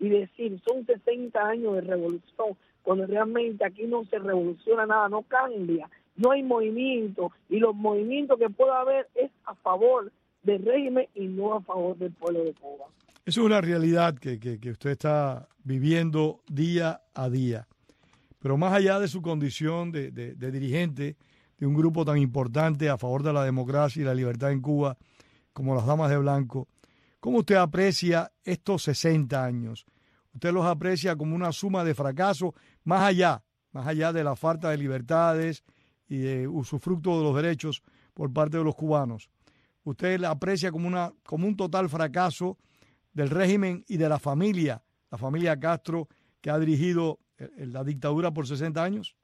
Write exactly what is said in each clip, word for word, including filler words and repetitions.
y decir, son sesenta años de revolución, cuando realmente aquí no se revoluciona nada, no cambia, no hay movimiento, y los movimientos que pueda haber es a favor del régimen y no a favor del pueblo de Cuba. Eso es una realidad que, que, que usted está viviendo día a día. Pero más allá de su condición de, de, de dirigente de un grupo tan importante a favor de la democracia y la libertad en Cuba como las Damas de Blanco, ¿cómo usted aprecia estos sesenta años? ¿Usted los aprecia como una suma de fracasos más allá, más allá de la falta de libertades y de usufructo de los derechos por parte de los cubanos? ¿Usted la aprecia como, una, como un total fracaso del régimen y de la familia, la familia Castro, que ha dirigido la dictadura por sesenta años?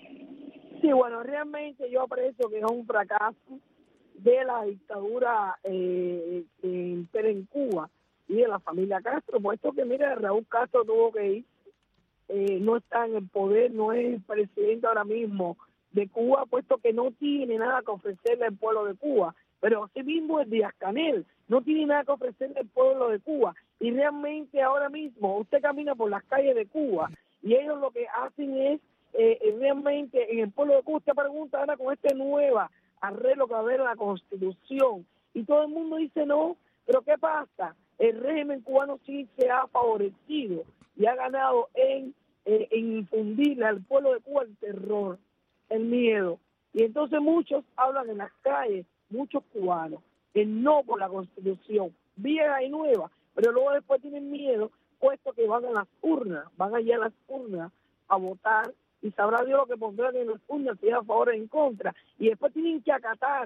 Sí, bueno, realmente yo aprecio que es un fracaso de la dictadura eh, en, en Cuba y de la familia Castro, puesto que, mira, Raúl Castro tuvo que ir, eh, no está en el poder, no es el presidente ahora mismo de Cuba, puesto que no tiene nada que ofrecerle al pueblo de Cuba, pero así mismo el Díaz-Canel no tiene nada que ofrecerle al pueblo de Cuba, y realmente ahora mismo usted camina por las calles de Cuba y ellos lo que hacen es eh, realmente en el pueblo de Cuba, usted pregunta ahora con este nuevo arreglo que va a haber en la Constitución, y todo el mundo dice no, pero ¿qué pasa? El régimen cubano sí se ha favorecido y ha ganado en, eh, en infundirle al pueblo de Cuba el terror, el miedo, y entonces muchos hablan en las calles, muchos cubanos, el no por la Constitución, vieja y nueva, pero luego después tienen miedo, puesto que van a las urnas, van allá a las urnas a votar, y sabrá Dios lo que pondrán en las urnas, si es a favor o en contra, y después tienen que acatar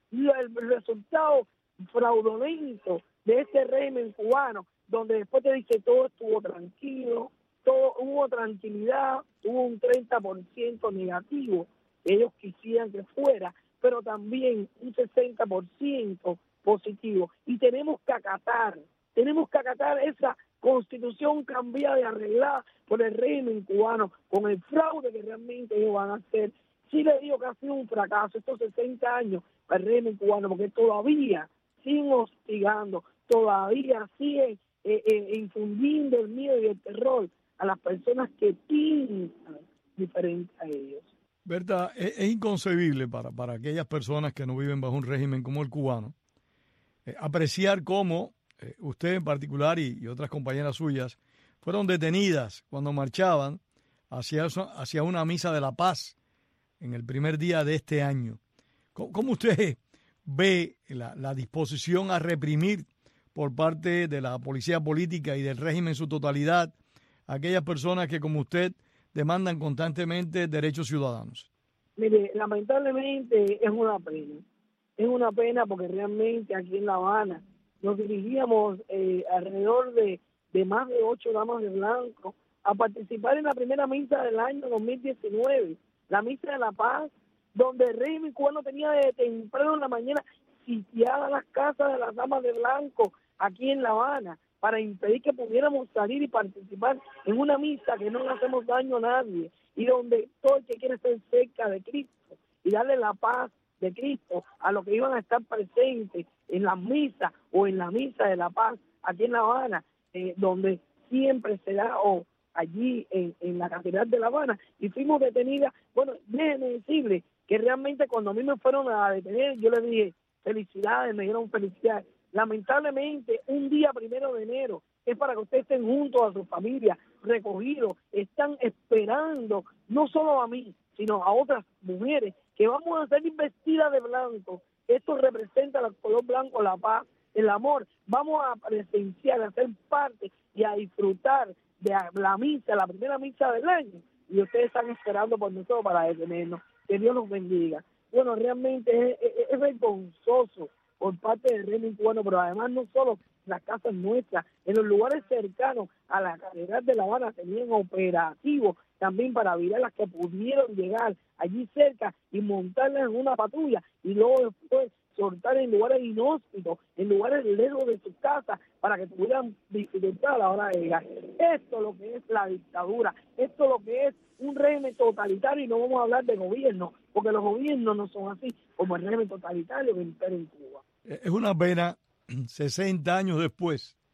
el resultado fraudulento de este régimen cubano, donde después te dice todo estuvo tranquilo, todo hubo tranquilidad, hubo un treinta por ciento negativo, ellos quisieran que fuera, pero también un sesenta por ciento positivo, y tenemos que acatar, tenemos que acatar esa Constitución cambiada y arreglada por el régimen cubano, con el fraude que realmente ellos van a hacer. Sí le digo que ha sido un fracaso estos sesenta años para el régimen cubano, porque todavía siguen hostigando, todavía siguen eh, eh, infundiendo el miedo y el terror a las personas que piensan diferente a ellos. Berta, es, es inconcebible para, para aquellas personas que no viven bajo un régimen como el cubano, eh, apreciar cómo eh, usted en particular y, y otras compañeras suyas fueron detenidas cuando marchaban hacia, hacia una misa de la paz en el primer día de este año. ¿Cómo, cómo usted ve la, la disposición a reprimir por parte de la policía política y del régimen en su totalidad a aquellas personas que, como usted, demandan constantemente derechos ciudadanos? Mire, lamentablemente es una pena. Es una pena porque realmente aquí en La Habana nos dirigíamos eh, alrededor de, de más de ocho damas de blanco a participar en la primera misa del año dos mil diecinueve, la misa de la paz, donde el régimen cubano tenía de temprano en la mañana sitiadas las casas de las damas de blanco aquí en La Habana para impedir que pudiéramos salir y participar en una misa que no le hacemos daño a nadie, y donde todo el que quiere estar cerca de Cristo y darle la paz de Cristo a los que iban a estar presentes en la misa o en la misa de la paz aquí en La Habana, eh, donde siempre se da o allí en, en la Catedral de La Habana, y fuimos detenidas. Bueno, déjenme decirle que realmente cuando a mí me fueron a detener, yo les dije felicidades, me dieron felicidades. Lamentablemente, un día primero de enero es para que ustedes estén juntos a su familia, recogidos, están esperando no solo a mí, sino a otras mujeres que vamos a ser investidas de blanco. Esto representa el color blanco, la paz, el amor. Vamos a presenciar, a ser parte y a disfrutar de la misa, la primera misa del año, y ustedes están esperando por nosotros para detenernos. Que Dios los bendiga. Bueno, realmente es, es, es vergonzoso por parte del régimen cubano, pero además no solo las casas nuestras, en los lugares cercanos a la Catedral de La Habana tenían operativos también para virar las que pudieron llegar allí cerca y montarlas en una patrulla y luego después soltar en lugares inhóspitos, en lugares lejos de sus casas, para que tuvieran dificultad a la hora de llegar. Esto es lo que es la dictadura, esto es lo que es un régimen totalitario, y no vamos a hablar de gobierno, porque los gobiernos no son así como el régimen totalitario que impera en Cuba. Es una pena, sesenta años después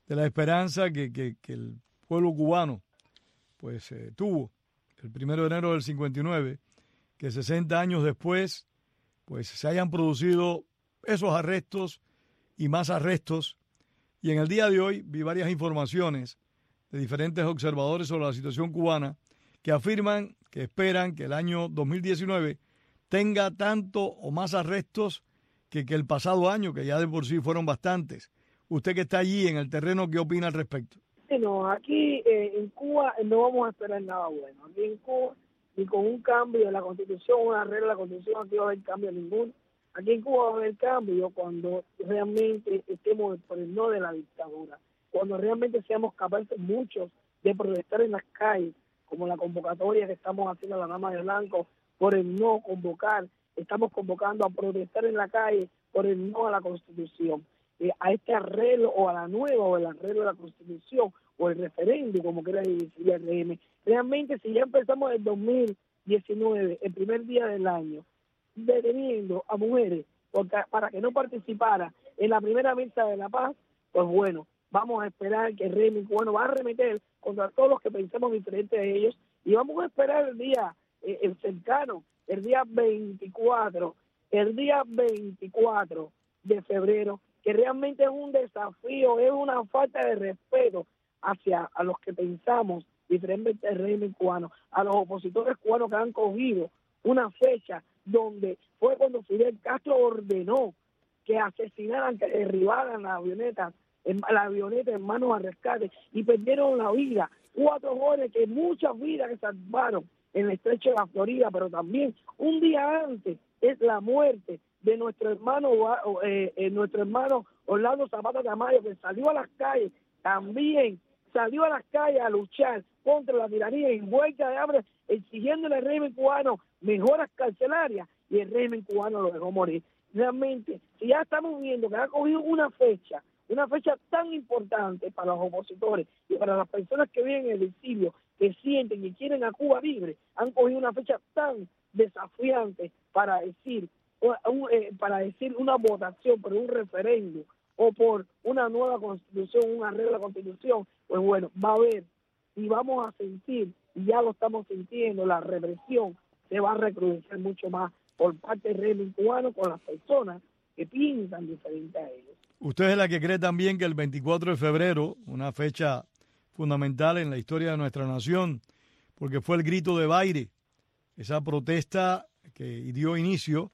de la esperanza que, que, que el pueblo cubano pues eh, tuvo el primero de enero del cincuenta y nueve, que sesenta años después pues se hayan producido esos arrestos y más arrestos. Y en el día de hoy vi varias informaciones de diferentes observadores sobre la situación cubana que afirman que esperan que el año dos mil diecinueve tenga tanto o más arrestos que, que el pasado año, que ya de por sí fueron bastantes. Usted que está allí en el terreno, ¿qué opina al respecto? No, aquí eh, en Cuba no vamos a esperar nada bueno. Aquí en Cuba, ni con un cambio de la Constitución, una arreglo de la Constitución, aquí va a haber cambio ninguno. Aquí en Cuba va a haber cambio cuando realmente estemos por el no de la dictadura, cuando realmente seamos capaces muchos de protestar en las calles, como la convocatoria que estamos haciendo a la Dama de Blanco, por el no convocar, estamos convocando a protestar en la calle por el no a la Constitución, eh, a este arreglo o a la nueva o el arreglo de la Constitución o el referéndum, como quiera decir el régimen. Realmente, si ya empezamos el dos mil diecinueve, el primer día del año, deteniendo a mujeres porque, para que no participara en la primera mesa de la paz, pues bueno, vamos a esperar que el régimen cubano va a arremeter contra todos los que pensemos diferente de ellos y vamos a esperar el día, eh, el cercano, el día veinticuatro, el día veinticuatro de febrero, que realmente es un desafío, es una falta de respeto hacia a los que pensamos diferente del régimen cubano, a los opositores cubanos que han cogido una fecha donde fue cuando Fidel Castro ordenó que asesinaran, que derribaran la avioneta, en, la avioneta en manos a rescate y perdieron la vida. Cuatro jóvenes que muchas vidas que salvaron en el estrecho de la Florida, pero también un día antes es la muerte de nuestro hermano eh, eh, nuestro hermano Orlando Zapata Tamayo, que salió a las calles, también salió a las calles a luchar contra la tiranía y huelga de hambre, exigiendo al régimen cubano mejoras carcelarias, y el régimen cubano lo dejó morir. Realmente, si ya estamos viendo que ha cogido una fecha, una fecha tan importante para los opositores y para las personas que viven en el exilio, que sienten y quieren a Cuba libre, han cogido una fecha tan desafiante para decir, un, eh, para decir una votación por un referéndum o por una nueva constitución, un arreglo de la constitución, pues bueno, va a haber y vamos a sentir, y ya lo estamos sintiendo, la represión se va a recrudecer mucho más por parte del régimen cubano con las personas que piensan diferente a ellos. Usted es la que cree también que el veinticuatro de febrero, una fecha fundamental en la historia de nuestra nación, porque fue el grito de Baire, esa protesta que dio inicio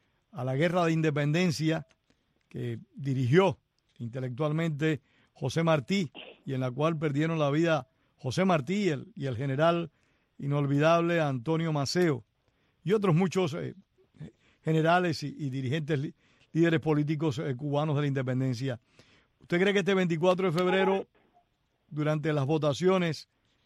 a la guerra de independencia que dirigió intelectualmente José Martí y en la cual perdieron la vida José Martí y el, y el general inolvidable Antonio Maceo y otros muchos eh, generales y, y dirigentes, líderes políticos eh, cubanos de la independencia. ¿Usted cree que este veinticuatro de febrero, durante las votaciones,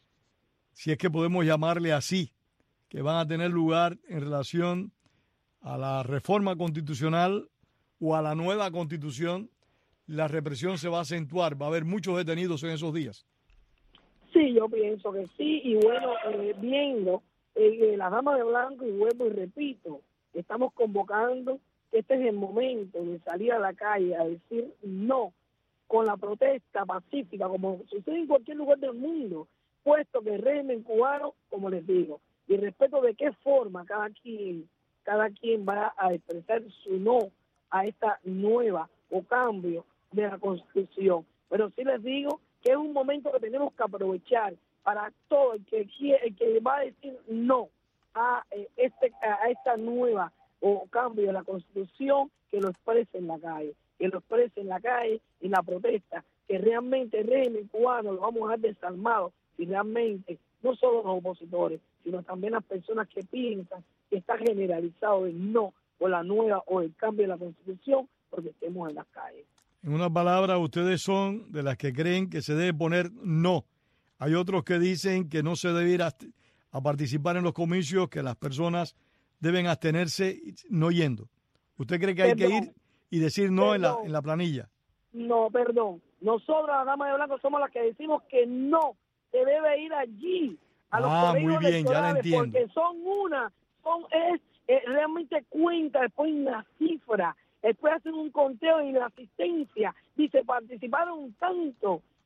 si es que podemos llamarle así, que van a tener lugar en relación a la reforma constitucional o a la nueva constitución, la represión se va a acentuar? ¿Va a haber muchos detenidos en esos días? Sí, yo pienso que sí, y bueno, eh, viendo eh, las damas de blanco, y vuelvo y repito, estamos convocando que este es el momento de salir a la calle a decir no, con la protesta pacífica, como sucede en cualquier lugar del mundo, puesto que el régimen cubano, como les digo, y respeto de qué forma cada quien, cada quien va a expresar su no a esta nueva o cambio de la Constitución. Pero sí les digo que es un momento que tenemos que aprovechar para todo el que quiere, el que va a decir no a eh, este a esta nueva o cambio de la Constitución, que lo exprese en la calle, que lo exprese en la calle, en la protesta, que realmente el régimen cubano lo vamos a dejar desarmado y realmente no solo los opositores, sino también las personas que piensan que está generalizado el no o la nueva o el cambio de la Constitución, porque estemos en las calles. En una palabra, ustedes son de las que creen que se debe poner no. Hay otros que dicen que no se debe ir a, a participar en los comicios, que las personas deben abstenerse no yendo. ¿Usted cree que hay perdón, que ir y decir no en la, en la planilla? No, perdón. Nosotros, las damas de blanco, somos las que decimos que no se debe ir allí a los ah, colegios muy bien, ya la entiendo. Porque son una, son es eh, realmente cuenta después una cifra. Después hacen un conteo y la asistencia dice participaron tanto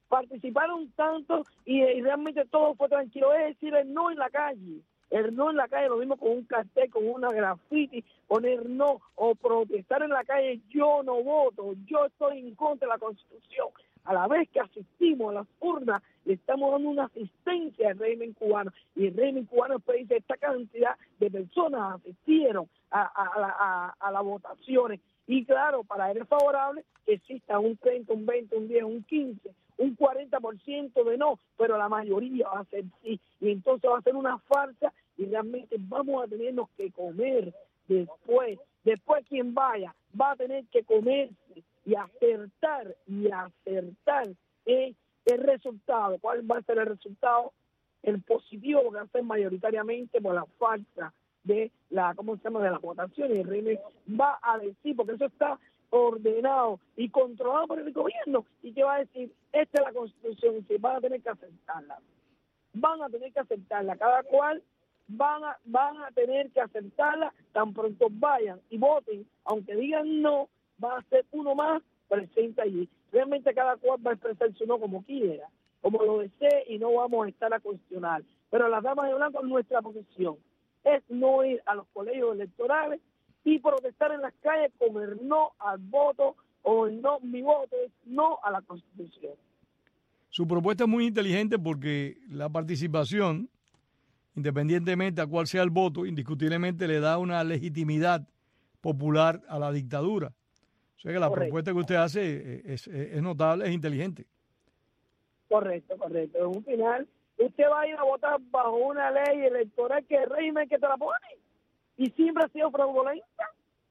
participaron tanto y, y realmente todo fue tranquilo. Es decir, el no en la calle. El no en la calle, lo mismo con un cartel, con una graffiti, poner no o protestar en la calle, yo no voto, yo estoy en contra de la Constitución. A la vez que asistimos a las urnas, le estamos dando una asistencia al régimen cubano. Y el régimen cubano después dice, esta cantidad de personas asistieron a, a, a, a, a las votaciones. Y claro, para él es favorable que exista un treinta, un veinte, un diez, un quince, un cuarenta por ciento de no, pero la mayoría va a ser sí. Y entonces va a ser una farsa y realmente vamos a tenernos que comer después. Después quien vaya va a tener que comerse y acertar y acertar eh, el resultado. ¿Cuál va a ser el resultado? El positivo que va a ser mayoritariamente por la falta de la, ¿cómo se llama?, de las votaciones. El régimen va a decir, porque eso está ordenado y controlado por el gobierno, y que va a decir, esta es la Constitución, y se van a tener que aceptarla. Van a tener que aceptarla, cada cual van a, van a tener que aceptarla, tan pronto vayan y voten, aunque digan no, va a ser uno más presente allí. Realmente cada cual va a expresar su no como quiera, como lo desee, y no vamos a estar a cuestionar. Pero las damas de blanco, nuestra posición es no ir a los colegios electorales y protestar en las calles con el no al voto, o el no, mi voto es no a la Constitución. Su propuesta es muy inteligente porque la participación, independientemente a cuál sea el voto, indiscutiblemente le da una legitimidad popular a la dictadura. O sea que la Correcto. propuesta que usted hace es, es, es notable, es inteligente. Correcto, correcto. En un final, usted va a ir a votar bajo una ley electoral que el régimen que te la pone, y siempre ha sido fraudulenta.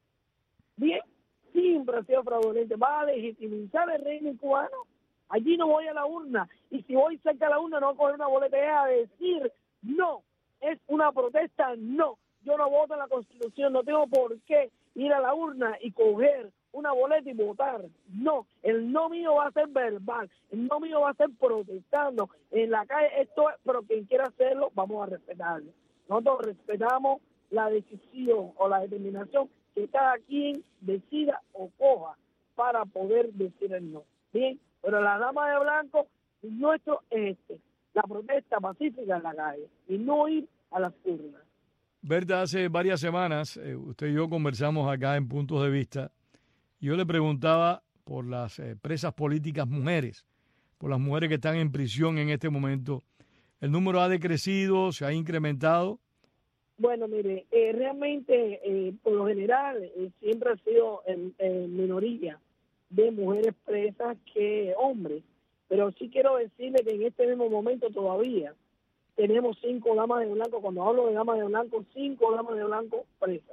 Bien, siempre ha sido fraudulenta. Va a legitimizar el régimen cubano. Allí no voy a la urna, y si voy cerca de la urna no voy a coger una boleta a decir no. Es una protesta, no. Yo no voto en la Constitución, no tengo por qué ir a la urna y coger una boleta y votar. No, el no mío va a ser verbal, el no mío va a ser protestando en la calle. Esto es, pero quien quiera hacerlo, vamos a respetarlo. Nosotros respetamos la decisión o la determinación que cada quien decida o coja para poder decir el no. Bien, pero la dama de blanco, nuestro es este, la protesta pacífica en la calle y no ir a las urnas. Berta, hace varias semanas eh, usted y yo conversamos acá en Puntos de Vista. Yo le preguntaba por las eh, presas políticas mujeres, por las mujeres que están en prisión en este momento. ¿El número ha decrecido, se ha incrementado? Bueno, mire, eh, realmente, eh, por lo general, eh, siempre ha sido en, en minoría de mujeres presas que hombres. Pero sí quiero decirle que en este mismo momento todavía tenemos cinco damas de blanco. Cuando hablo de damas de blanco, cinco damas de blanco presas.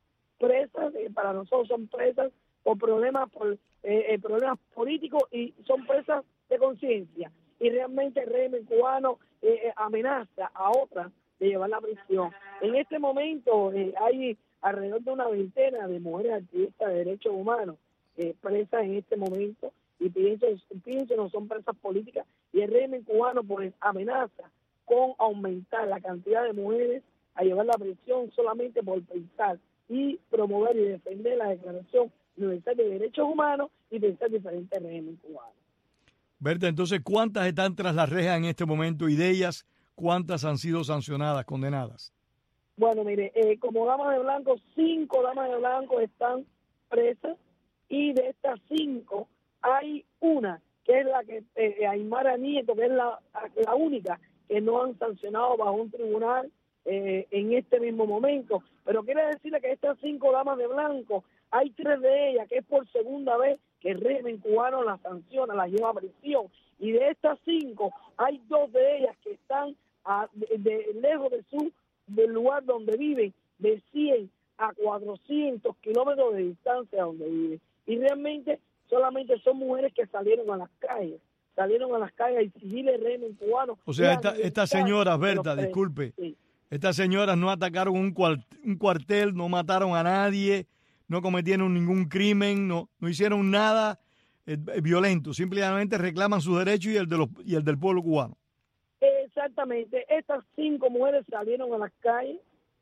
Presas, eh, para nosotros son presas por problemas, por, eh, eh, problemas políticos, y son presas de conciencia. Y realmente el régimen cubano eh, eh, amenaza a otras de llevar la prisión. En este momento eh, hay alrededor de una veintena de mujeres activistas de derechos humanos eh, presas en este momento, y pienso, pienso no son presas políticas, y el régimen cubano pues amenaza con aumentar la cantidad de mujeres a llevar la prisión solamente por pensar y promover y defender la Declaración Universal de Derechos Humanos y pensar diferente al régimen cubano. Berta, entonces, ¿cuántas están tras las rejas en este momento, y de ellas cuántas han sido sancionadas, condenadas? Bueno, mire, eh, como damas de blanco, cinco damas de blanco están presas, y de estas cinco hay una que es la que, eh, Aymara Nieto, que es la, la única que no han sancionado bajo un tribunal eh, en este mismo momento. Pero quiere decirle que estas cinco damas de blanco, hay tres de ellas que es por segunda vez que el régimen cubano las sanciona, las lleva a prisión. Y de estas cinco, hay dos de ellas que están a, de, de, lejos de su del lugar donde viven, de cien a cuatrocientos kilómetros de distancia donde viven. Y realmente solamente son mujeres que salieron a las calles, salieron a las calles a exigir el régimen cubano. O sea, esta, estas señoras, Berta, disculpe, sí. Estas señoras no atacaron un, cuart, un cuartel, no mataron a nadie, no cometieron ningún crimen, no, no hicieron nada eh, violento, simplemente reclaman sus derechos y el de los y el del pueblo cubano. Exactamente, estas cinco mujeres salieron a las calles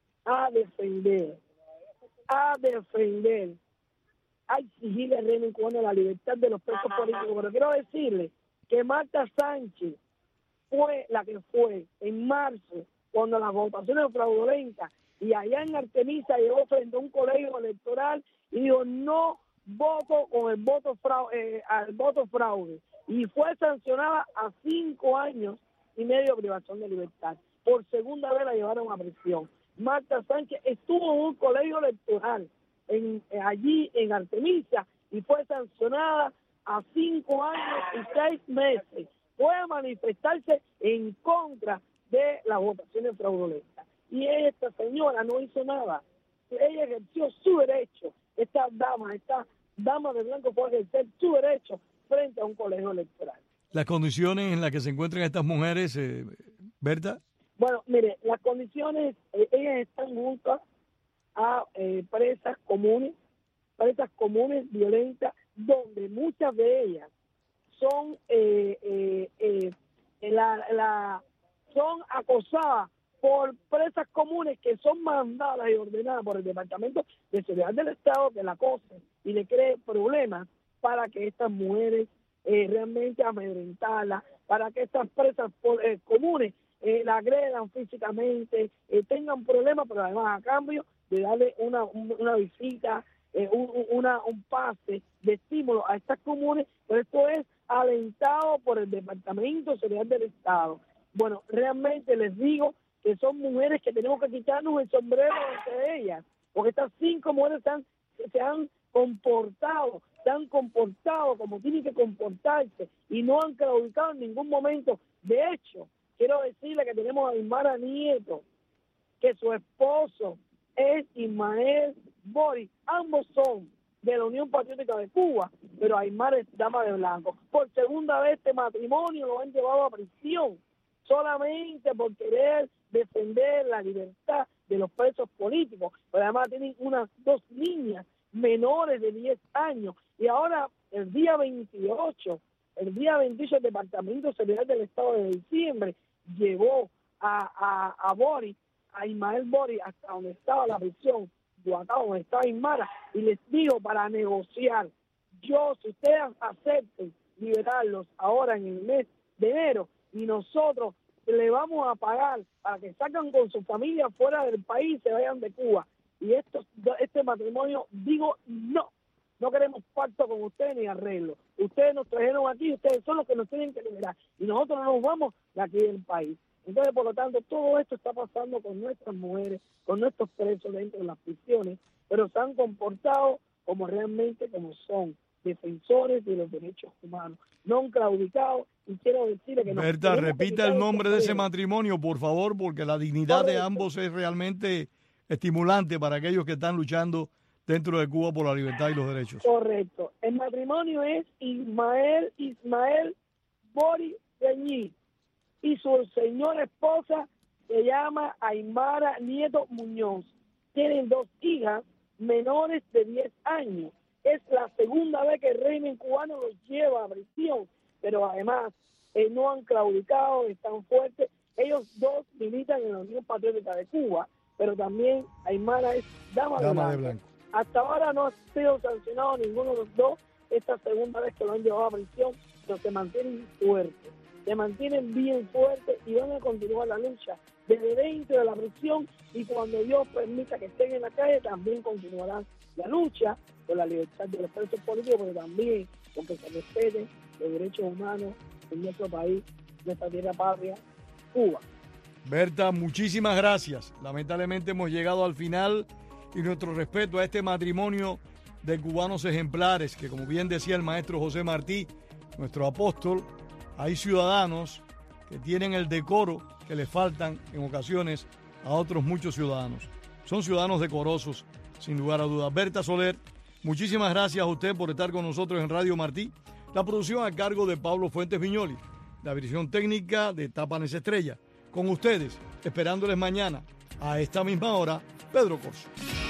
a defender, a defender, a exigirle al régimen cubano la libertad de los presos políticos. Pero quiero decirle que Marta Sánchez fue la que fue en marzo, cuando las votaciones fraudulentas, y allá en Artemisa llegó frente a un colegio electoral y dijo no voto con el voto fraude, eh, al voto fraude, y fue sancionada a cinco años y medio de privación de libertad. Por segunda vez la llevaron a prisión. Marta Sánchez estuvo en un colegio electoral en, eh, allí en Artemisa y fue sancionada a cinco años y seis meses. Fue a manifestarse en contra de las votaciones fraudulentas. Y esta señora no hizo nada. Ella ejerció su derecho. Esta dama, esta dama de blanco fue a ejercer su derecho frente a un colegio electoral. ¿Las condiciones en las que se encuentran estas mujeres, eh, Berta? Bueno, mire, las condiciones, eh, ellas están juntas a eh, presas comunes, presas comunes violentas, donde muchas de ellas son eh, eh, eh, la, la son acosadas por presas comunes que son mandadas y ordenadas por el Departamento de Seguridad del Estado, que la acosen y le cree problemas para que estas mujeres eh, realmente amedrentarlas, para que estas presas eh, comunes eh, la agredan físicamente, eh, tengan problemas, pero además a cambio de darle una, una visita, eh, un, una, un pase de estímulo a estas comunes, pero esto es alentado por el Departamento de Seguridad del Estado. Bueno, realmente les digo que son mujeres que tenemos que quitarnos el sombrero entre ellas, porque estas cinco mujeres se han, se han comportado, se han comportado como tienen que comportarse y no han claudicado en ningún momento. De hecho, quiero decirle que tenemos a Aymara Nieto, que su esposo es Ismael Boris, ambos son de la Unión Patriótica de Cuba, pero Aymara es dama de blanco. Por segunda vez este matrimonio lo han llevado a prisión, solamente por querer defender la libertad de los presos políticos, pero además tienen unas dos niñas menores de diez años, y ahora el día veintiocho, el día veintiocho el Departamento de Seguridad del Estado de diciembre llevó a, a, a Boris, a Ismael Boris, hasta donde estaba la prisión, de acá donde estaba Aymara, y les digo para negociar, yo, si ustedes acepten liberarlos ahora en el mes de enero, y nosotros le vamos a pagar para que sacan con su familia fuera del país, se vayan de Cuba. Y esto, este matrimonio, digo, no, no queremos pacto con ustedes ni arreglo. Ustedes nos trajeron aquí, ustedes son los que nos tienen que liberar. Y nosotros no nos vamos de aquí del país. Entonces, por lo tanto, todo esto está pasando con nuestras mujeres, con nuestros presos dentro de las prisiones, pero se han comportado como realmente como son, defensores de los derechos humanos, no han claudicado, y quiero decirle que... Berta, repita el nombre de ese matrimonio, por favor, porque la dignidad Correcto. de ambos es realmente estimulante para aquellos que están luchando dentro de Cuba por la libertad y los derechos. Correcto. El matrimonio es Ismael Ismael Boris Reñí, y su señora esposa se llama Aymara Nieto Muñoz. Tienen dos hijas menores de diez años. Es la segunda vez que el régimen cubano los lleva a prisión, pero además eh, no han claudicado, están fuertes. Ellos dos militan en la Unión Patriótica de Cuba, pero también Aymara es dama, dama de, blanco. de blanco. Hasta ahora no ha sido sancionado ninguno de los dos. Esta segunda vez que lo han llevado a prisión, pero se mantienen fuertes, se mantienen bien fuertes y van a continuar la lucha desde dentro de la prisión, y cuando Dios permita que estén en la calle también continuarán la lucha por la libertad de los presos políticos, pero también porque se respeten los derechos humanos en nuestro país, nuestra tierra patria, Cuba. Berta, muchísimas gracias. Lamentablemente hemos llegado al final, y nuestro respeto a este matrimonio de cubanos ejemplares, que como bien decía el maestro José Martí, nuestro apóstol, hay ciudadanos que tienen el decoro que les faltan en ocasiones a otros muchos ciudadanos. Son ciudadanos decorosos, sin lugar a dudas. Berta Soler, muchísimas gracias a usted por estar con nosotros en Radio Martí. La producción a cargo de Pablo Fuentes Viñoli. La dirección técnica de Tapanes Estrella. Con ustedes, esperándoles mañana a esta misma hora, Pedro Corso.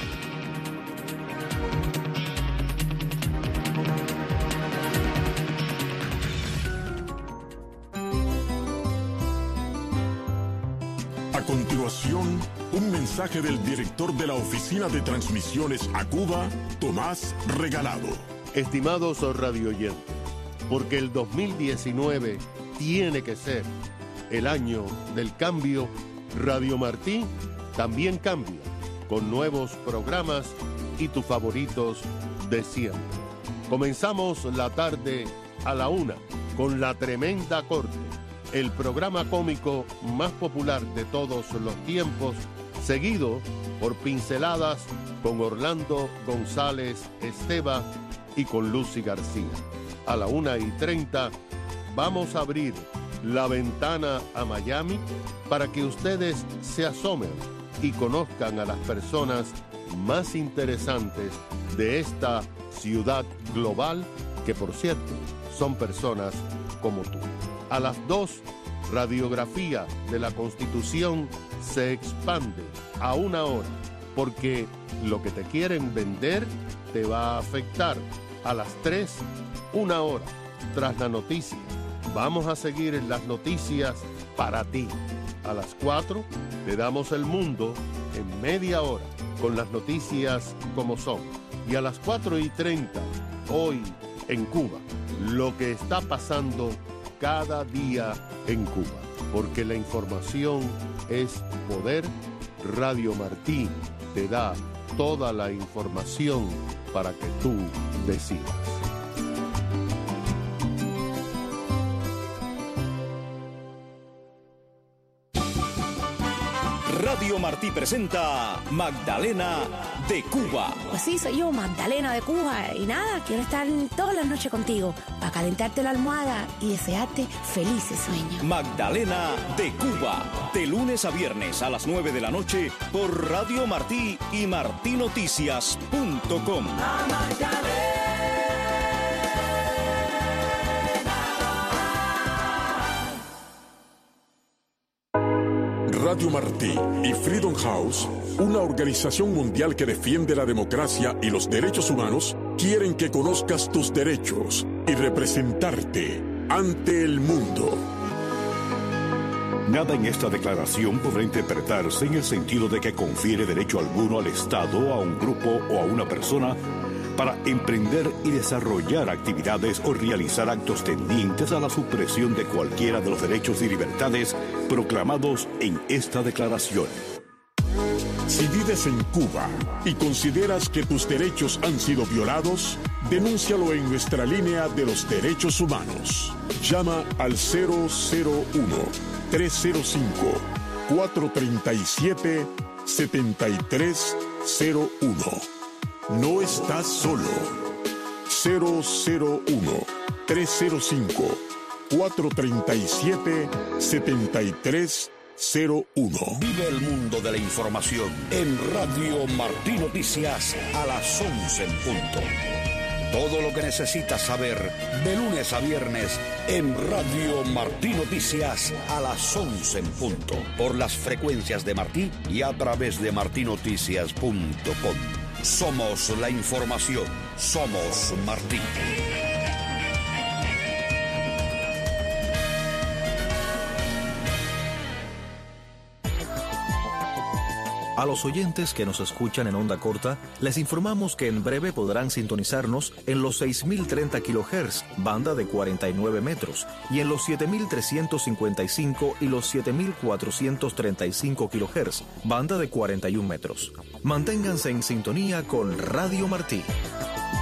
A continuación, un mensaje del director de la Oficina de Transmisiones a Cuba, Tomás Regalado. Estimados radioyentes, porque el dos mil diecinueve tiene que ser el año del cambio. Radio Martí también cambia, con nuevos programas y tus favoritos de siempre. Comenzamos la tarde a la una con La Tremenda Corte, el programa cómico más popular de todos los tiempos, seguido por Pinceladas con Orlando González Esteva y con Lucy García. A la una y treinta vamos a abrir la ventana a Miami para que ustedes se asomen y conozcan a las personas más interesantes de esta ciudad global, que por cierto son personas como tú. A las dos, Radiografía de la Constitución se expande a una hora, porque lo que te quieren vender te va a afectar. A las tres, una hora, tras la noticia. Vamos a seguir en las noticias para ti. A las cuatro, le damos el mundo en media hora, con las noticias como son. Y a las cuatro y treinta, hoy en Cuba, lo que está pasando cada día en Cuba. Porque la información es poder. Radio Martí te da toda la información para que tú decidas. Radio Martí presenta Magdalena de Cuba. Pues sí, soy yo, Magdalena de Cuba. Y nada, quiero estar todas las noches contigo para calentarte la almohada y desearte felices sueños. Magdalena de Cuba, de lunes a viernes a las nueve de la noche por Radio Martí y martinoticias punto com. Radio Martí y Freedom House, una organización mundial que defiende la democracia y los derechos humanos, quieren que conozcas tus derechos y representarte ante el mundo. Nada en esta declaración podrá interpretarse en el sentido de que confiere derecho alguno al Estado, a un grupo o a una persona para emprender y desarrollar actividades o realizar actos tendientes a la supresión de cualquiera de los derechos y libertades proclamados en esta declaración. Si vives en Cuba y consideras que tus derechos han sido violados, denúncialo en nuestra línea de los derechos humanos. Llama al cero cero uno, tres cero cinco, cuatro tres siete, siete tres cero uno. No estás solo. cero cero uno, tres cero cinco, cuatro tres siete, siete tres cero uno. Vive el mundo de la información en Radio Martí Noticias a las once en punto. Todo lo que necesitas saber de lunes a viernes en Radio Martí Noticias a las once en punto. Por las frecuencias de Martí y a través de martinoticias punto com. Somos la información. Somos Martí. A los oyentes que nos escuchan en onda corta, les informamos que en breve podrán sintonizarnos en los seis mil treinta kilohertz, banda de cuarenta y nueve metros, y en los siete mil trescientos cincuenta y cinco y los siete mil cuatrocientos treinta y cinco kilohertz, banda de cuarenta y un metros. Manténganse en sintonía con Radio Martí.